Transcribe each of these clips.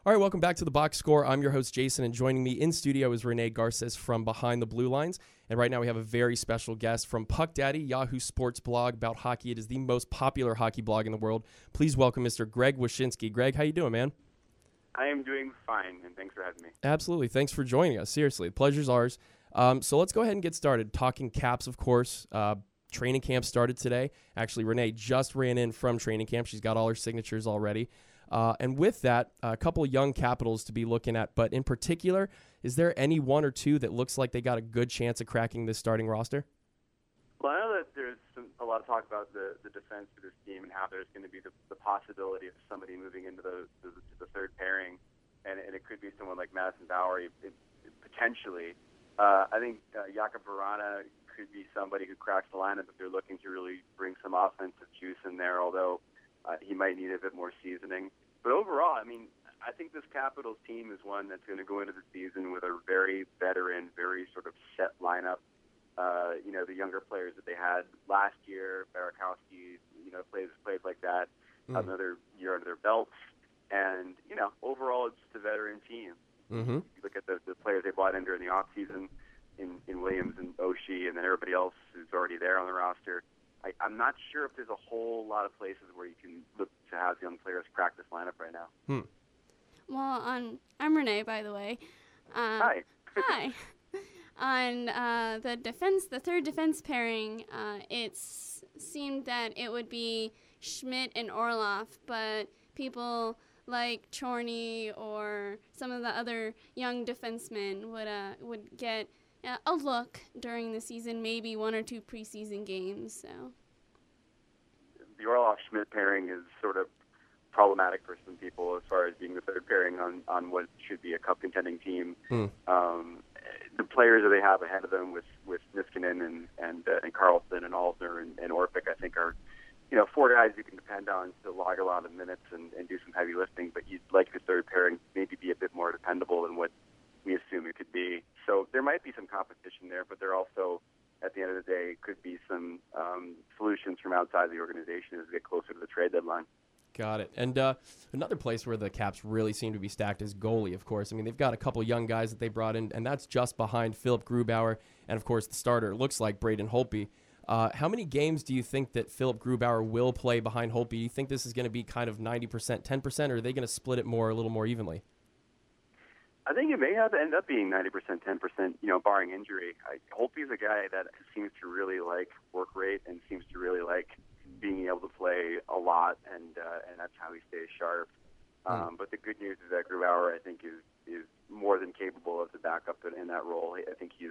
All right, welcome back to the Box Score. I'm your host, Jason, and joining me in studio is Renee Garces from Behind the Blue Lines. And right now we have a very special guest from Puck Daddy, Yahoo Sports blog about hockey. It is the most popular hockey blog in the world. Please welcome Mr. Greg Wyshynski. Greg, how you doing, man? I am doing fine, and thanks for having me. Absolutely. Thanks for joining us. Seriously, the pleasure's ours. So let's go ahead and get started. Talking Caps, of course. Training camp started today. Actually, Renee just ran in from training camp. She's got all her signatures already. And with that, a couple of young Capitals to be looking at. But in particular, is there any one or two that looks like they got a good chance of cracking this starting roster? Well, I know that there's a lot of talk about the defense for this team and how there's going to be the possibility of somebody moving into the third pairing, and it could be someone like Madison Bauer, potentially. I think Jakub Vrana could be somebody who cracks the lineup if they're looking to really bring some offensive juice in there, although he might need a bit more seasoning. But overall, I mean, I think this Capitals team is one that's going to go into the season with a very veteran, very sort of set lineup. The younger players that they had last year, Barakowski, plays like that, another year under their belts. And, overall, it's just a veteran team. Mm-hmm. You look at the players they brought in during the offseason in Williams and Oshie, and then everybody else who's already there on the roster. I'm not sure if there's a whole lot of places where you can look to have young players practice lineup right now. Well, I'm Renee, by the way. Hi. Hi. On the third defense pairing, it seemed that it would be Schmidt and Orlov, but people like Chorny or some of the other young defensemen would get a look during the season, maybe one or two preseason games. So the Orlov-Schmidt pairing is sort of problematic for some people as far as being the third pairing on what should be a cup contending team. The players that they have ahead of them with Niskanen and Carlson and Alsner and Orpik, I think are four guys you can depend on to log a lot of minutes and do some heavy lifting, but you'd like the third pairing maybe be a bit more dependable than what we assume it could be. So there might be some competition there, but there also, at the end of the day, could be some solutions from outside the organization as we get closer to the trade deadline. Got it. And another place where the Caps really seem to be stacked is goalie, of course. I mean, they've got a couple young guys that they brought in, and that's just behind Philip Grubauer and, of course, the starter. It looks like Braden Holtby. How many games do you think that Philip Grubauer will play behind Holtby? Do you think this is going to be kind of 90%, 10%, or are they going to split it a little more evenly? I think it may have to end up being 90%, 10%, barring injury. Holtby's a guy that seems to really like work rate and seems to really like being able to play a lot, and that's how he stays sharp. But the good news is that Grubauer, I think, is more than capable of the backup in that role. I think he's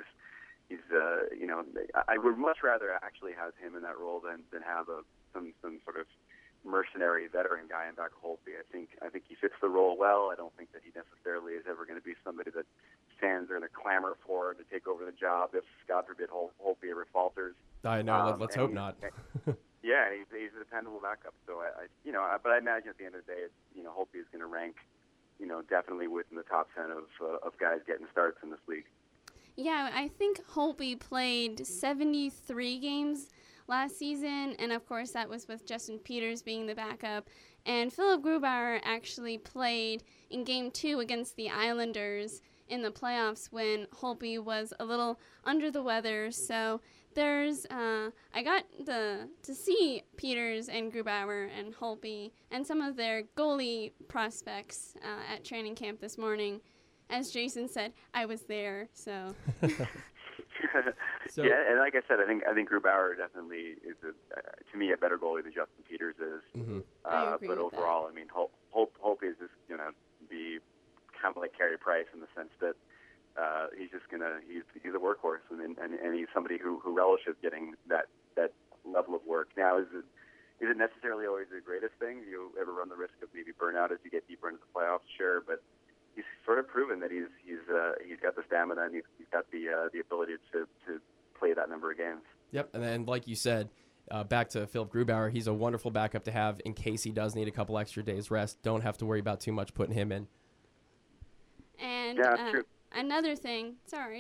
I would much rather actually have him in that role than have some sort of mercenary veteran guy in back of Holtby. I think he fits the role well. I don't think that he necessarily is ever going to be somebody that fans are going to clamor for to take over the job if, God forbid, Holtby ever falters. I know. Let's hope not. Yeah, he's a dependable backup. So but I imagine at the end of the day, Holtby is going to rank, definitely within the top 10 of guys getting starts in this league. yeah, I think Holtby played 73 games last season, and of course that was with Justin Peters being the backup. And Philip Grubauer actually played in Game 2 against the Islanders in the playoffs when Holtby was a little under the weather. So there's I got to see Peters and Grubauer and Holtby and some of their goalie prospects at training camp this morning. As Jason said, I was there, so. Yeah, and like I said, I think Grubauer definitely is, to me, a better goalie than Justin Peters is. Mm-hmm. I agree but with overall, I mean, Holtby is just going to be kind of like Carey Price in the sense that he's a workhorse, and he's somebody who relishes getting that level of work. Now, is it necessarily always the greatest thing? You ever run the risk of maybe burnout as you get deeper into the playoffs? Sure, but he's sort of proven that he's got the stamina and he's got the ability to play that number of games. Yep, and then like you said, back to Philip Grubauer, he's a wonderful backup to have in case he does need a couple extra days rest. Don't have to worry about too much putting him in. And yeah, that's true. Another thing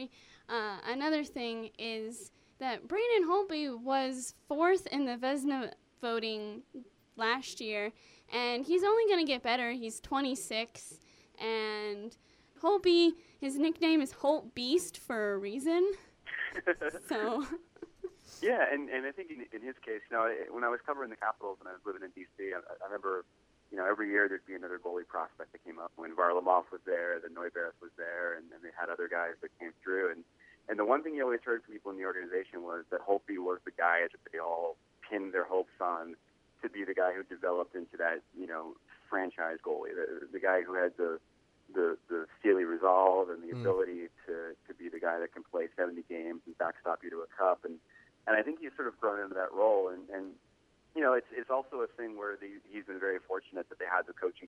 is that Braden Holtby was 4th in the Vezina voting last year, and he's only going to get better. He's 26, And Holtby, his nickname is Holt Beast for a reason. So. Yeah, and I think in his case, when I was covering the Capitals when I was living in D.C., I remember, every year there'd be another goalie prospect that came up. When Varlamov was there, then Neuberth was there, and then they had other guys that came through. And the one thing you always heard from people in the organization was that Holtby was the guy that they all pinned their hopes on to be the guy who developed into that, franchise goalie, the guy who had the steely resolve and the ability to be the guy that can play 70 games and backstop you to a cup. And I think he's sort of grown into that role. And it's also a thing where he's been very fortunate that they had the coaching